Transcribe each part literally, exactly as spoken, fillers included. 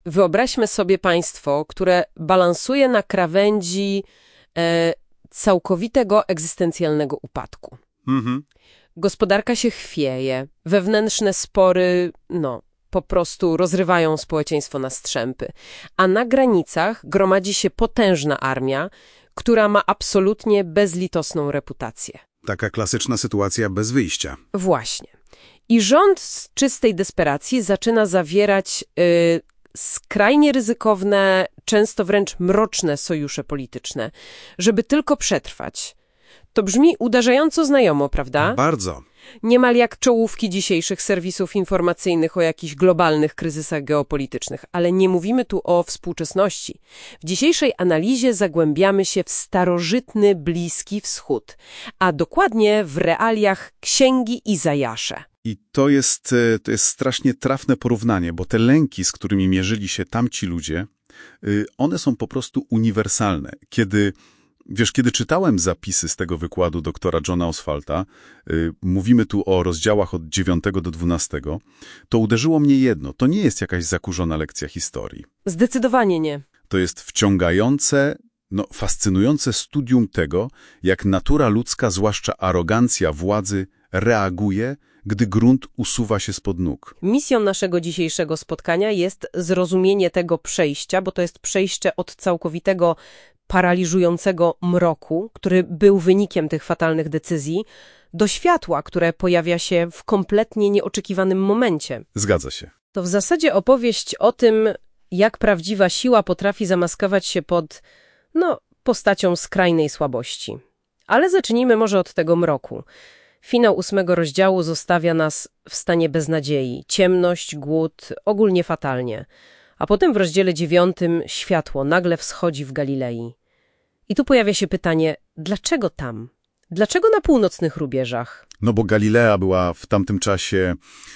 Wyobraźmy sobie państwo, które balansuje na krawędzi e, całkowitego egzystencjalnego upadku. Mhm. Gospodarka się chwieje, wewnętrzne spory, no, po prostu rozrywają społeczeństwo na strzępy. A na granicach gromadzi się potężna armia, która ma absolutnie bezlitosną reputację. Taka klasyczna sytuacja bez wyjścia. Właśnie. I rząd z czystej desperacji zaczyna zawierać y, skrajnie ryzykowne, często wręcz mroczne sojusze polityczne, żeby tylko przetrwać. To brzmi uderzająco znajomo, prawda? Bardzo. Niemal jak czołówki dzisiejszych serwisów informacyjnych o jakichś globalnych kryzysach geopolitycznych, ale nie mówimy tu o współczesności. W dzisiejszej analizie zagłębiamy się w starożytny Bliski Wschód, a dokładnie w realiach Księgi Izajasze. I to jest, e, to jest strasznie trafne porównanie, bo te lęki, z którymi mierzyli się tamci ludzie, y, one są po prostu uniwersalne. Kiedy Wiesz, kiedy czytałem zapisy z tego wykładu doktora Johna Oswalta, yy, mówimy tu o rozdziałach od dziewiątego do dwunastego, to uderzyło mnie jedno. To nie jest jakaś zakurzona lekcja historii. Zdecydowanie nie. To jest wciągające, no fascynujące studium tego, jak natura ludzka, zwłaszcza arogancja władzy, reaguje, gdy grunt usuwa się spod nóg. Misją naszego dzisiejszego spotkania jest zrozumienie tego przejścia, bo to jest przejście od całkowitego paraliżującego mroku, który był wynikiem tych fatalnych decyzji, do światła, które pojawia się w kompletnie nieoczekiwanym momencie. Zgadza się. To w zasadzie opowieść o tym, jak prawdziwa siła potrafi zamaskować się pod, no, postacią skrajnej słabości. Ale zacznijmy może od tego mroku. Finał ósmego rozdziału zostawia nas w stanie beznadziei. Ciemność, głód, ogólnie fatalnie. A potem w rozdziale dziewiątym światło nagle wschodzi w Galilei. I tu pojawia się pytanie, dlaczego tam? Dlaczego na północnych rubieżach? No bo Galilea była w tamtym czasie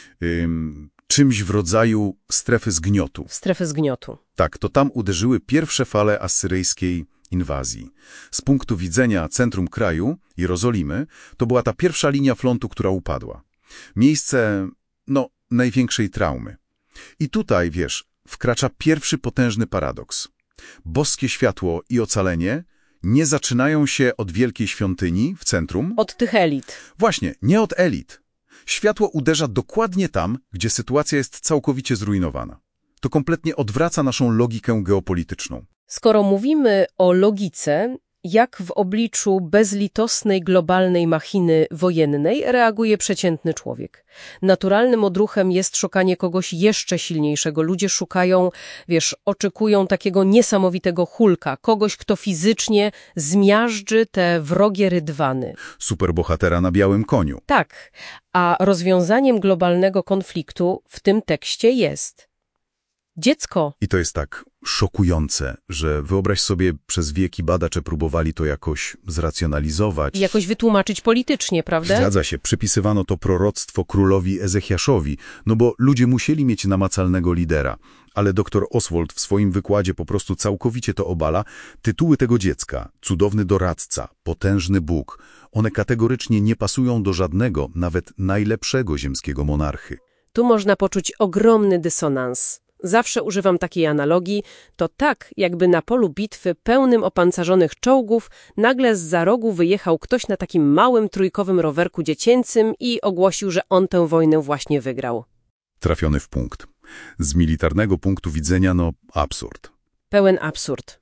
ym, czymś w rodzaju strefy zgniotu. Strefy zgniotu. Tak, to tam uderzyły pierwsze fale asyryjskiej inwazji. Z punktu widzenia centrum kraju, Jerozolimy, to była ta pierwsza linia frontu, która upadła. Miejsce, no, największej traumy. I tutaj, wiesz, wkracza pierwszy potężny paradoks. Boskie światło i ocalenie nie zaczynają się od wielkiej świątyni w centrum. Od tych elit. Właśnie, nie od elit. Światło uderza dokładnie tam, gdzie sytuacja jest całkowicie zrujnowana. To kompletnie odwraca naszą logikę geopolityczną. Skoro mówimy o logice, jak w obliczu bezlitosnej globalnej machiny wojennej reaguje przeciętny człowiek? Naturalnym odruchem jest szukanie kogoś jeszcze silniejszego. Ludzie szukają, wiesz, oczekują takiego niesamowitego Hulka, kogoś, kto fizycznie zmiażdży te wrogie rydwany. Superbohatera na białym koniu. Tak, a rozwiązaniem globalnego konfliktu w tym tekście jest dziecko. I to jest tak szokujące, że wyobraź sobie, przez wieki badacze próbowali to jakoś zracjonalizować. I jakoś wytłumaczyć politycznie, prawda? Zgadza się. Przypisywano to proroctwo królowi Ezechiaszowi, no bo ludzie musieli mieć namacalnego lidera. Ale doktor Oswald w swoim wykładzie po prostu całkowicie to obala. Tytuły tego dziecka, cudowny doradca, potężny Bóg, one kategorycznie nie pasują do żadnego, nawet najlepszego ziemskiego monarchy. Tu można poczuć ogromny dysonans. Zawsze używam takiej analogii, to tak, jakby na polu bitwy pełnym opancerzonych czołgów nagle zza rogu wyjechał ktoś na takim małym trójkowym rowerku dziecięcym i ogłosił, że on tę wojnę właśnie wygrał. Trafiony w punkt. Z militarnego punktu widzenia, no, absurd. Pełen absurd.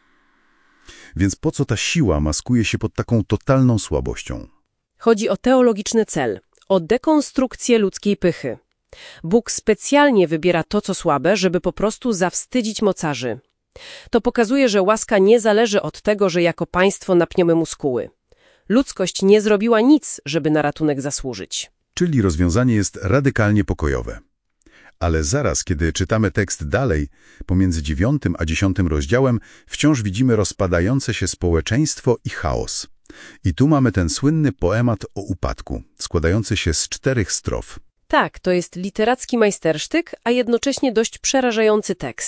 Więc po co ta siła maskuje się pod taką totalną słabością? Chodzi o teologiczny cel, o dekonstrukcję ludzkiej pychy. Bóg specjalnie wybiera to, co słabe, żeby po prostu zawstydzić mocarzy. To pokazuje, że łaska nie zależy od tego, że jako państwo napniemy muskuły. Ludzkość nie zrobiła nic, żeby na ratunek zasłużyć. Czyli rozwiązanie jest radykalnie pokojowe. Ale zaraz, kiedy czytamy tekst dalej, pomiędzy dziewiątym a dziesiątym rozdziałem, wciąż widzimy rozpadające się społeczeństwo i chaos. I tu mamy ten słynny poemat o upadku, składający się z czterech strof. Tak, to jest literacki majstersztyk, a jednocześnie dość przerażający tekst.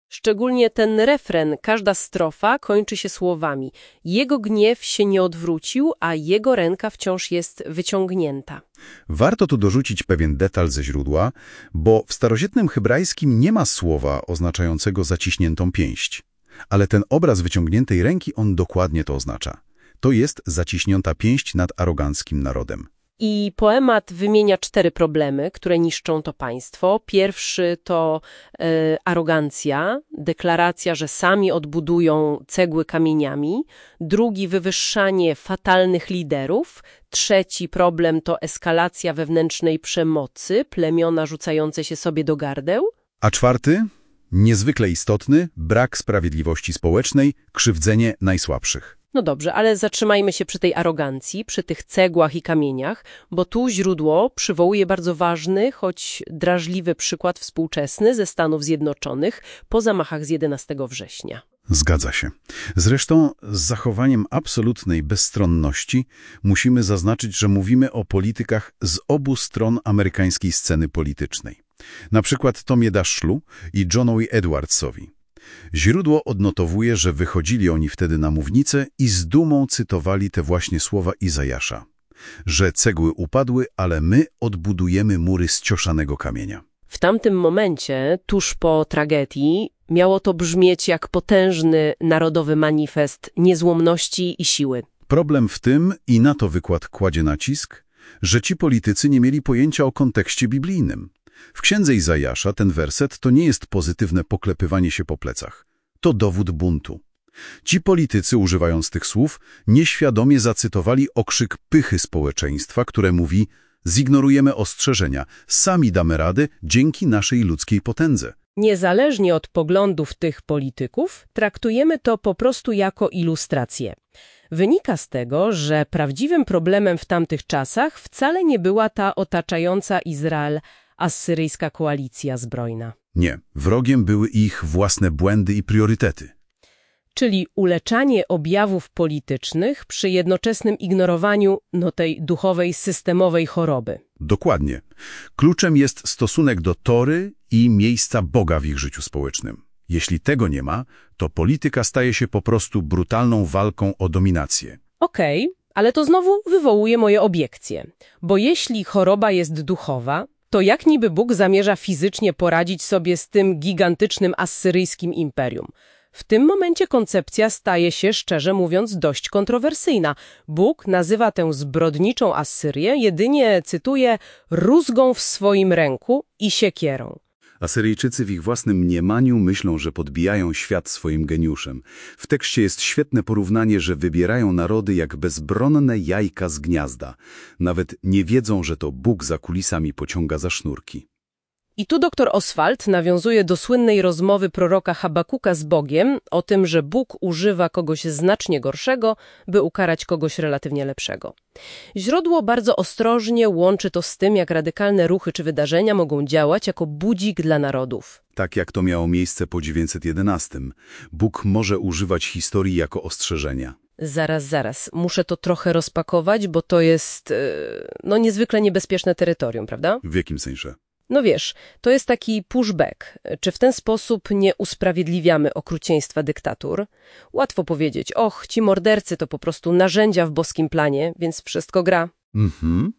Szczególnie ten refren, każda strofa kończy się słowami: jego gniew się nie odwrócił, a jego ręka wciąż jest wyciągnięta. Warto tu dorzucić pewien detal ze źródła, bo w starożytnym hebrajskim nie ma słowa oznaczającego zaciśniętą pięść. Ale ten obraz wyciągniętej ręki, on dokładnie to oznacza. To jest zaciśnięta pięść nad aroganckim narodem. I poemat wymienia cztery problemy, które niszczą to państwo. Pierwszy to e, arogancja, deklaracja, że sami odbudują cegły kamieniami. Drugi, wywyższanie fatalnych liderów. Trzeci problem to eskalacja wewnętrznej przemocy, plemiona rzucające się sobie do gardeł. A czwarty, niezwykle istotny, brak sprawiedliwości społecznej, krzywdzenie najsłabszych. No dobrze, ale zatrzymajmy się przy tej arogancji, przy tych cegłach i kamieniach, bo tu źródło przywołuje bardzo ważny, choć drażliwy przykład współczesny ze Stanów Zjednoczonych po zamachach z jedenastego września. Zgadza się. Zresztą z zachowaniem absolutnej bezstronności musimy zaznaczyć, że mówimy o politykach z obu stron amerykańskiej sceny politycznej. Na przykład Tomie Dashlu i Johnowi Edwardsowi. Źródło odnotowuje, że wychodzili oni wtedy na mównicę i z dumą cytowali te właśnie słowa Izajasza, że cegły upadły, ale my odbudujemy mury z cioszanego kamienia. W tamtym momencie, tuż po tragedii, miało to brzmieć jak potężny narodowy manifest niezłomności i siły. Problem w tym, i na to wykład kładzie nacisk, że ci politycy nie mieli pojęcia o kontekście biblijnym. W księdze Izajasza ten werset to nie jest pozytywne poklepywanie się po plecach. To dowód buntu. Ci politycy, używając tych słów, nieświadomie zacytowali okrzyk pychy społeczeństwa, które mówi: zignorujemy ostrzeżenia, sami damy radę dzięki naszej ludzkiej potędze. Niezależnie od poglądów tych polityków, traktujemy to po prostu jako ilustrację. Wynika z tego, że prawdziwym problemem w tamtych czasach wcale nie była ta otaczająca Izrael asyryjska koalicja zbrojna. Nie, wrogiem były ich własne błędy i priorytety. Czyli uleczanie objawów politycznych przy jednoczesnym ignorowaniu no, tej duchowej, systemowej choroby. Dokładnie. Kluczem jest stosunek do Tory i miejsca Boga w ich życiu społecznym. Jeśli tego nie ma, to polityka staje się po prostu brutalną walką o dominację. Okej, okay, ale to znowu wywołuje moje obiekcje. Bo jeśli choroba jest duchowa, to jak niby Bóg zamierza fizycznie poradzić sobie z tym gigantycznym asyryjskim imperium? W tym momencie koncepcja staje się, szczerze mówiąc, dość kontrowersyjna. Bóg nazywa tę zbrodniczą Asyrię jedynie, cytuję, rózgą w swoim ręku i siekierą. Asyryjczycy w ich własnym mniemaniu myślą, że podbijają świat swoim geniuszem. W tekście jest świetne porównanie, że wybierają narody jak bezbronne jajka z gniazda. Nawet nie wiedzą, że to Bóg za kulisami pociąga za sznurki. I tu doktor Oswald nawiązuje do słynnej rozmowy proroka Habakuka z Bogiem o tym, że Bóg używa kogoś znacznie gorszego, by ukarać kogoś relatywnie lepszego. Źródło bardzo ostrożnie łączy to z tym, jak radykalne ruchy czy wydarzenia mogą działać jako budzik dla narodów. Tak jak to miało miejsce po dziewięćset jedenastym. Bóg może używać historii jako ostrzeżenia. Zaraz, zaraz. Muszę to trochę rozpakować, bo to jest no niezwykle niebezpieczne terytorium, prawda? W jakim sensie? No wiesz, to jest taki pushback. Czy w ten sposób nie usprawiedliwiamy okrucieństwa dyktatur? Łatwo powiedzieć, och, ci mordercy to po prostu narzędzia w boskim planie, więc wszystko gra. Mhm.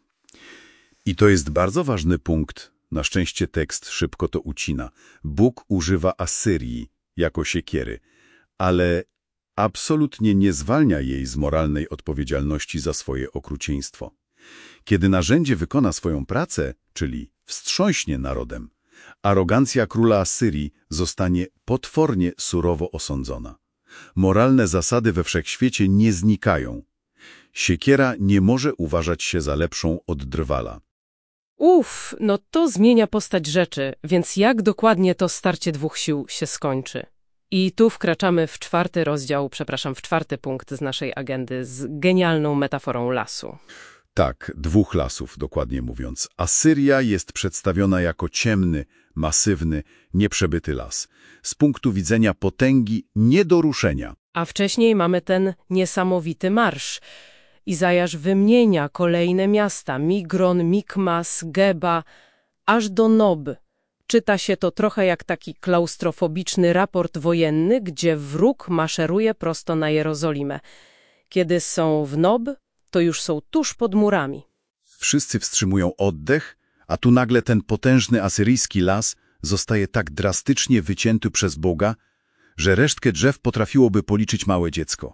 I to jest bardzo ważny punkt. Na szczęście tekst szybko to ucina. Bóg używa Asyrii jako siekiery, ale absolutnie nie zwalnia jej z moralnej odpowiedzialności za swoje okrucieństwo. Kiedy narzędzie wykona swoją pracę, czyli wstrząśnie narodem, arogancja króla Asyrii zostanie potwornie surowo osądzona. Moralne zasady we wszechświecie nie znikają. Siekiera nie może uważać się za lepszą od drwala. Uff, no to zmienia postać rzeczy, więc jak dokładnie to starcie dwóch sił się skończy? I tu wkraczamy w czwarty rozdział, przepraszam, w czwarty punkt z naszej agendy z genialną metaforą lasu. Tak, dwóch lasów, dokładnie mówiąc. Asyria jest przedstawiona jako ciemny, masywny, nieprzebyty las. Z punktu widzenia potęgi nie do ruszenia. A wcześniej mamy ten niesamowity marsz. Izajasz wymienia kolejne miasta, Migron, Mikmas, Geba, aż do Nob, Czyta się to trochę jak taki klaustrofobiczny raport wojenny, gdzie wróg maszeruje prosto na Jerozolimę. Kiedy są w Nob, to już są tuż pod murami. Wszyscy wstrzymują oddech, a tu nagle ten potężny asyryjski las zostaje tak drastycznie wycięty przez Boga, że resztkę drzew potrafiłoby policzyć małe dziecko.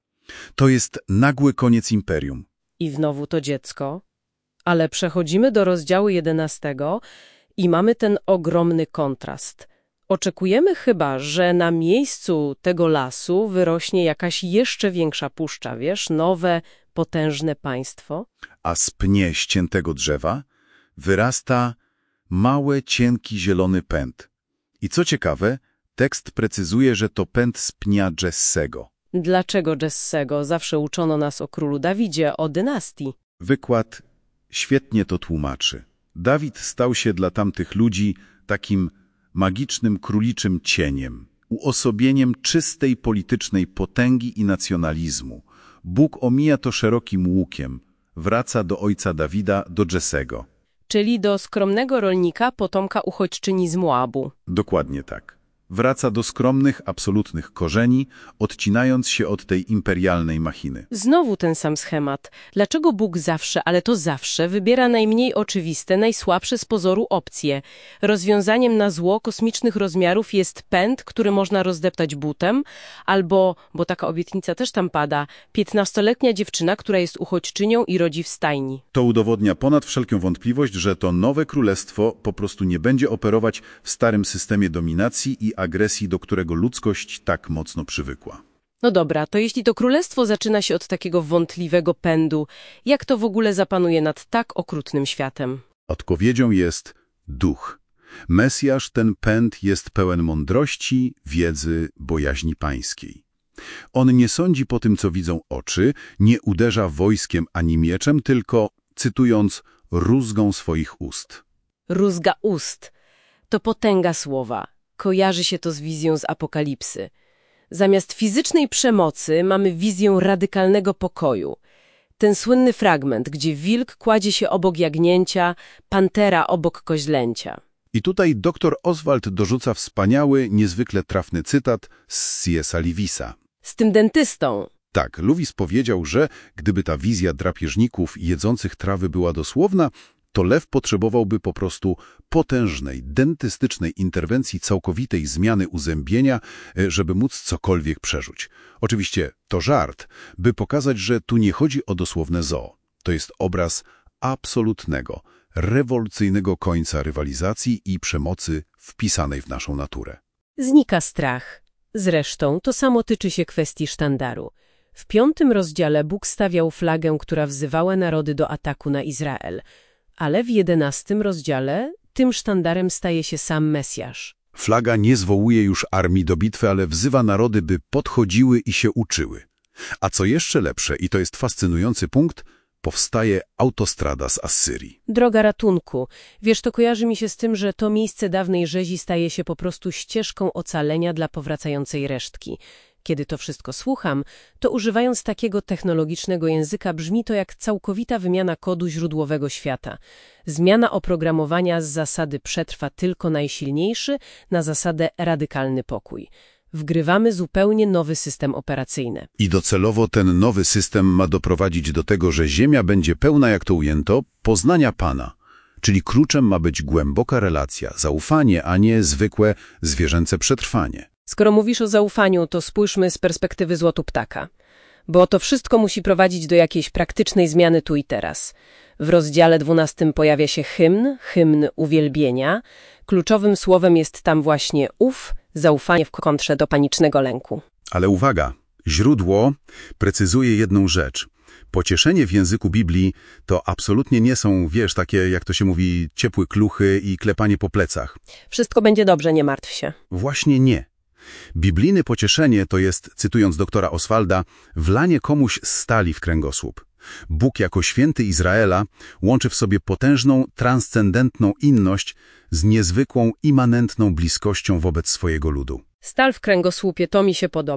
To jest nagły koniec imperium. I znowu to dziecko. Ale przechodzimy do rozdziału jedenastego i mamy ten ogromny kontrast. Oczekujemy chyba, że na miejscu tego lasu wyrośnie jakaś jeszcze większa puszcza, wiesz, nowe, potężne państwo. A z pnie ściętego drzewa wyrasta mały, cienki, zielony pęd. I co ciekawe, tekst precyzuje, że to pęd z pnia Jessego. Dlaczego Jessego? Zawsze uczono nas o królu Dawidzie, o dynastii. Wykład świetnie to tłumaczy. Dawid stał się dla tamtych ludzi takim magicznym króliczym cieniem, uosobieniem czystej politycznej potęgi i nacjonalizmu. Bóg omija to szerokim łukiem, wraca do ojca Dawida, do Jessego. Czyli do skromnego rolnika, potomka uchodźczyni z Moabu. Dokładnie tak. Wraca do skromnych, absolutnych korzeni, odcinając się od tej imperialnej machiny. Znowu ten sam schemat. Dlaczego Bóg zawsze, ale to zawsze, wybiera najmniej oczywiste, najsłabsze z pozoru opcje? Rozwiązaniem na zło kosmicznych rozmiarów jest pęd, który można rozdeptać butem, albo, bo taka obietnica też tam pada, piętnastoletnia dziewczyna, która jest uchodźczynią i rodzi w stajni. To udowodnia ponad wszelką wątpliwość, że to nowe królestwo po prostu nie będzie operować w starym systemie dominacji i agresji, do którego ludzkość tak mocno przywykła. No dobra, to jeśli to królestwo zaczyna się od takiego wątpliwego pędu, jak to w ogóle zapanuje nad tak okrutnym światem? Odpowiedzią jest duch. Mesjasz, ten pęd, jest pełen mądrości, wiedzy, bojaźni pańskiej. On nie sądzi po tym, co widzą oczy, nie uderza wojskiem ani mieczem, tylko, cytując, rózgą swoich ust. Rózga ust. To potęga słowa. Kojarzy się to z wizją z Apokalipsy. Zamiast fizycznej przemocy mamy wizję radykalnego pokoju. Ten słynny fragment, gdzie wilk kładzie się obok jagnięcia, pantera obok koźlęcia. I tutaj doktor Oswald dorzuca wspaniały, niezwykle trafny cytat z C S a Lewisa. Z tym dentystą. Tak, Lewis powiedział, że gdyby ta wizja drapieżników jedzących trawy była dosłowna, to lew potrzebowałby po prostu potężnej, dentystycznej interwencji, całkowitej zmiany uzębienia, żeby móc cokolwiek przerzuć. Oczywiście to żart, by pokazać, że tu nie chodzi o dosłowne zoo. To jest obraz absolutnego, rewolucyjnego końca rywalizacji i przemocy wpisanej w naszą naturę. Znika strach. Zresztą to samo tyczy się kwestii sztandaru. W piątym rozdziale Bóg stawiał flagę, która wzywała narody do ataku na Izrael. Ale w jedenastym rozdziale tym sztandarem staje się sam Mesjasz. Flaga nie zwołuje już armii do bitwy, ale wzywa narody, by podchodziły i się uczyły. A co jeszcze lepsze, i to jest fascynujący punkt, powstaje autostrada z Asyrii. Droga ratunku. Wiesz, to kojarzy mi się z tym, że to miejsce dawnej rzezi staje się po prostu ścieżką ocalenia dla powracającej resztki. Kiedy to wszystko słucham, to używając takiego technologicznego języka brzmi to jak całkowita wymiana kodu źródłowego świata. Zmiana oprogramowania z zasady przetrwa tylko najsilniejszy na zasadę radykalny pokój. Wgrywamy zupełnie nowy system operacyjny. I docelowo ten nowy system ma doprowadzić do tego, że Ziemia będzie pełna, jak to ujęto, poznania Pana. Czyli kluczem ma być głęboka relacja, zaufanie, a nie zwykłe zwierzęce przetrwanie. Skoro mówisz o zaufaniu, to spójrzmy z perspektywy złotoptaka. Bo to wszystko musi prowadzić do jakiejś praktycznej zmiany tu i teraz. W rozdziale dwunastym pojawia się hymn, hymn uwielbienia. Kluczowym słowem jest tam właśnie ów, zaufanie w kontrze do panicznego lęku. Ale uwaga, źródło precyzuje jedną rzecz. Pocieszenie w języku Biblii to absolutnie nie są, wiesz, takie, jak to się mówi, ciepłe kluchy i klepanie po plecach. Wszystko będzie dobrze, nie martw się. Właśnie nie. Biblijne pocieszenie to jest, cytując doktora Oswalda, wlanie komuś stali w kręgosłup. Bóg jako święty Izraela łączy w sobie potężną, transcendentną inność z niezwykłą, immanentną bliskością wobec swojego ludu. Stal w kręgosłupie, to mi się podoba.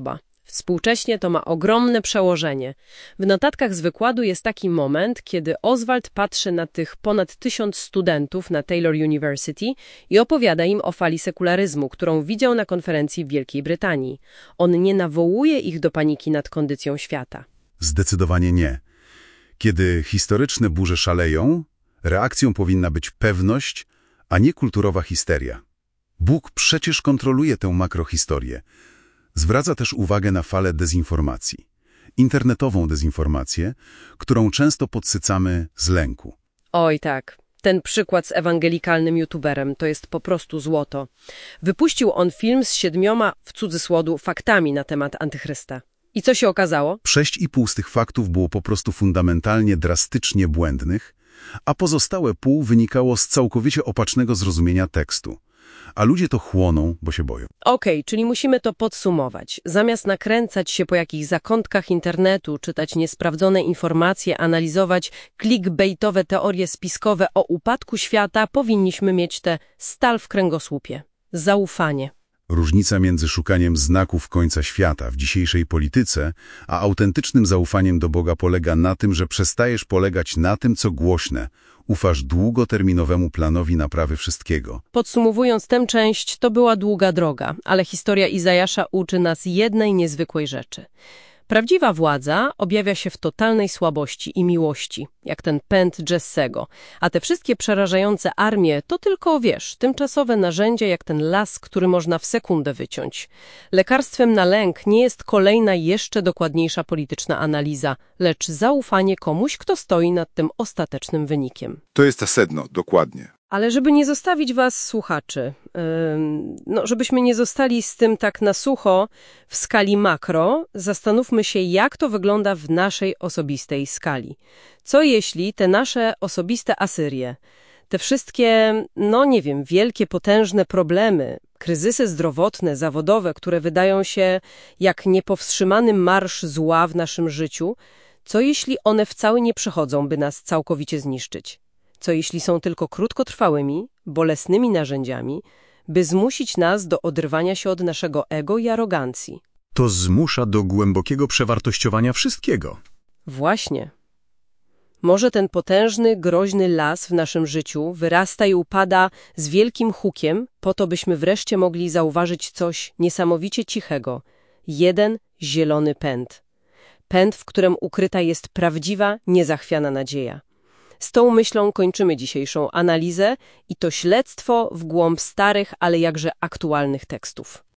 Współcześnie to ma ogromne przełożenie. W notatkach z wykładu jest taki moment, kiedy Oswald patrzy na tych ponad tysiąc studentów na Taylor University i opowiada im o fali sekularyzmu, którą widział na konferencji w Wielkiej Brytanii. On nie nawołuje ich do paniki nad kondycją świata. Zdecydowanie nie. Kiedy historyczne burze szaleją, reakcją powinna być pewność, a nie kulturowa histeria. Bóg przecież kontroluje tę makrohistorię. Zwraca też uwagę na falę dezinformacji. Internetową dezinformację, którą często podsycamy z lęku. Oj tak, ten przykład z ewangelikalnym youtuberem to jest po prostu złoto. Wypuścił on film z siedmioma, w cudzysłowie, faktami na temat Antychrysta. I co się okazało? Sześć i pół z tych faktów było po prostu fundamentalnie, drastycznie błędnych, a pozostałe pół wynikało z całkowicie opacznego zrozumienia tekstu. A ludzie to chłoną, bo się boją. Okej, okay, czyli musimy to podsumować. Zamiast nakręcać się po jakichś zakątkach internetu, czytać niesprawdzone informacje, analizować clickbaitowe teorie spiskowe o upadku świata, powinniśmy mieć tę stal w kręgosłupie. Zaufanie. Różnica między szukaniem znaków końca świata w dzisiejszej polityce, a autentycznym zaufaniem do Boga polega na tym, że przestajesz polegać na tym, co głośne. Ufasz długoterminowemu planowi naprawy wszystkiego. Podsumowując tę część, to była długa droga, ale historia Izajasza uczy nas jednej niezwykłej rzeczy. Prawdziwa władza objawia się w totalnej słabości i miłości, jak ten pęd Jessego, a te wszystkie przerażające armie to tylko, wiesz, tymczasowe narzędzia jak ten las, który można w sekundę wyciąć. Lekarstwem na lęk nie jest kolejna jeszcze dokładniejsza polityczna analiza, lecz zaufanie komuś, kto stoi nad tym ostatecznym wynikiem. To jest sedno, dokładnie. Ale żeby nie zostawić was, słuchaczy, yy, no żebyśmy nie zostali z tym tak na sucho w skali makro, zastanówmy się, jak to wygląda w naszej osobistej skali. Co jeśli te nasze osobiste Asyrie, te wszystkie, no nie wiem, wielkie, potężne problemy, kryzysy zdrowotne, zawodowe, które wydają się jak niepowstrzymany marsz zła w naszym życiu, co jeśli one wcale nie przychodzą, by nas całkowicie zniszczyć? Co jeśli są tylko krótkotrwałymi, bolesnymi narzędziami, by zmusić nas do oderwania się od naszego ego i arogancji? To zmusza do głębokiego przewartościowania wszystkiego. Właśnie. Może ten potężny, groźny las w naszym życiu wyrasta i upada z wielkim hukiem, po to byśmy wreszcie mogli zauważyć coś niesamowicie cichego. Jeden zielony pęd. Pęd, w którym ukryta jest prawdziwa, niezachwiana nadzieja. Z tą myślą kończymy dzisiejszą analizę i to śledztwo w głąb starych, ale jakże aktualnych tekstów.